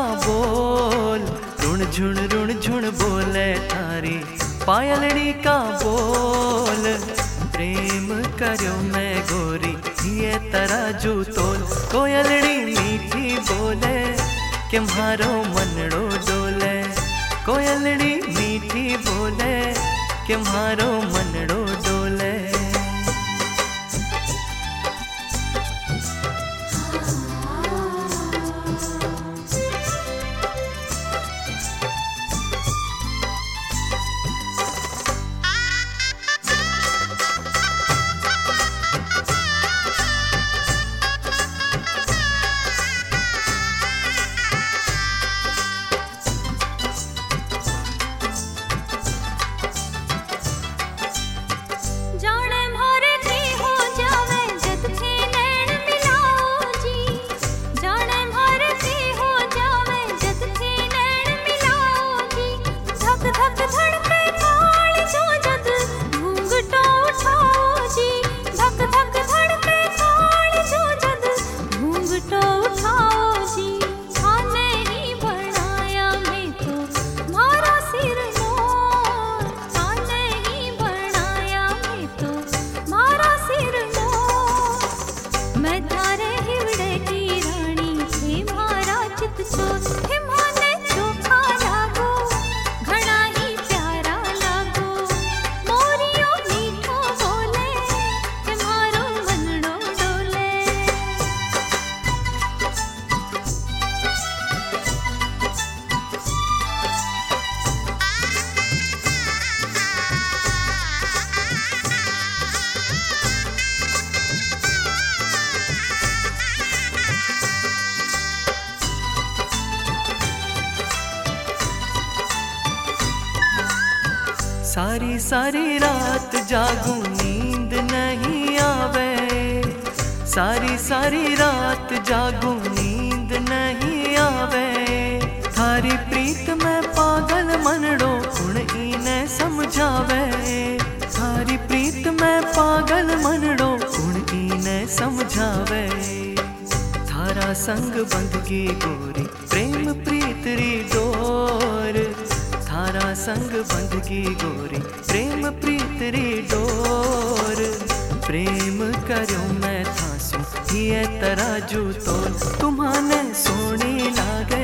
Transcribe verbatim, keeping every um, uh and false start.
बोल, रुण झुण रुण झुण बोले थारी पायलड़ी का बोल। प्रेम करो मैं गोरी ये तराजू तोल, कोयलड़ी मीठी बोले कि म्हारो मनड़ो डोले। कोयलड़ी मीठी बोले कि म्हारो मनड़ो डोले। सारी सारी रात जागूं नींद नहीं आवे, सारी सारी रात जागूं नींद नहीं आवे। थारी प्रीत में पागल मनड़ो कुण इने समझावे। थारी प्रीत में पागल मनड़ो कुण इने समझावे। थारा संग बंधगी गोरी प्रेम प्रीत री डोर। थारा संग बंधगी गोरी प्रेम प्रीत री डोर। प्रेम करो मैं थासू ये तराजू तोल, तुम्हाने सोनी लागे